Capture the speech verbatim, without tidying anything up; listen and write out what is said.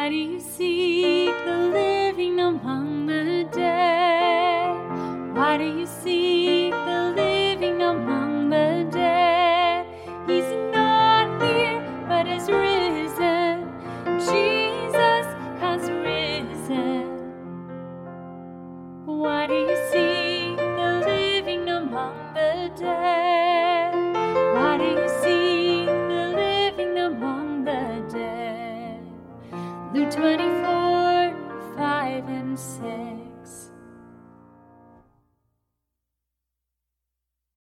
Why do you seek the living among the dead? Why do you seek the living among the dead? He's not here, but has risen. Jesus has risen. Why do you seek the living among the dead? Why do you seek the living among the dead? Luke twenty-four